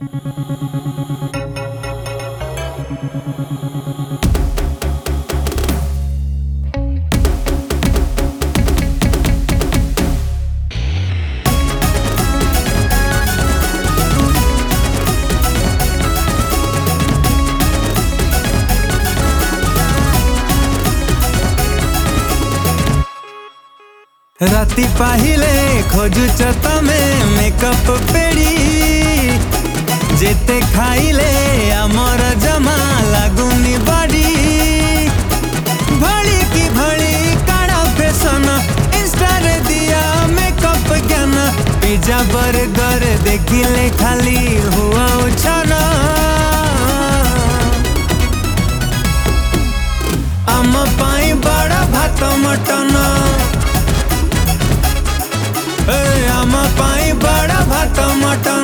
राती पाहिले खोजुच तमे मेकअप पेड़ी जेते खाइले आमर जमा लागुनी बॉडी भली की भली काड़ा फैशन इंस्टा रे दिया मेकअप ज्ञान पिज्जा बर्गर देखिले खाली हुआ उछन आम पाई बड़ा भात मटन आम पाई बड़ा भात मटन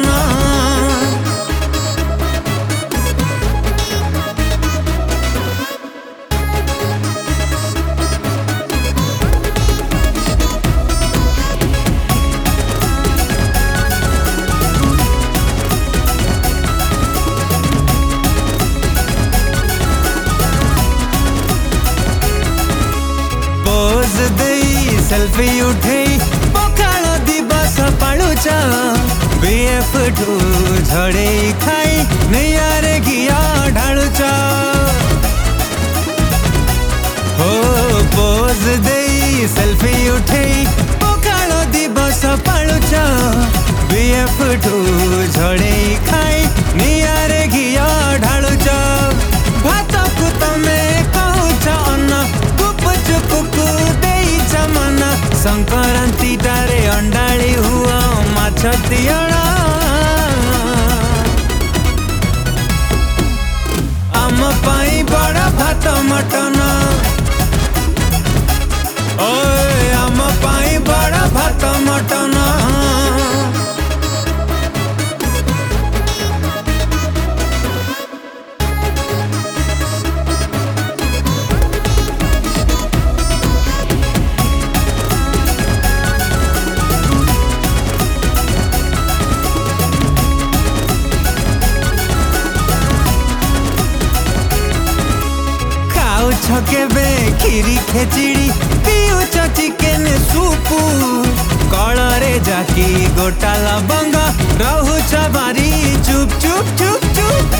पोज देई सेल्फी उठेई पखाल दिवस पालुच बीएफ ठू झड़े खाई नैयारे घिया ढालुच हो पोज देई सेल्फी उठेई पखाल दिवस पालुच बीएफ ठू झड़े खाई नैयारे घिया ढालुच भात को तमे कहूच अन्न गुपचुपकु देई चमन संक्रांति टारे अंडाली हुआ माछ तियड़ा आम पाई बड़ा भात मटन ओए आम पाई बड़ा भात मटन छकेबे खीरी खेचिड़ी पिउच चिकेन सूपू कलरे जाकी गोटा लवंग रहुछ बारी चुप चुप चुप चुप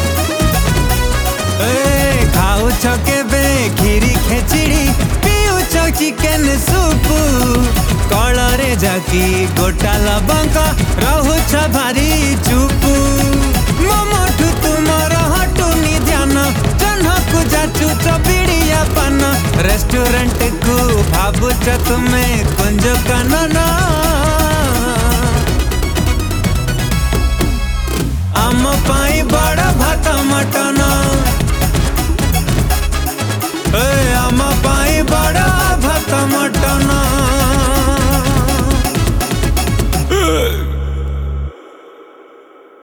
खाऊ छकेबे खीरी खेचिड़ी पिउच चिकेन सूपू कलरे जाकी गोटा लवंग रहुछ भारी चुपू ममठू तुमर हटुनी ध्यान जन्हकु जाचु चबिड़िया पान रेस्टोरेंट को भावुच तुम्हें कुंज कानन।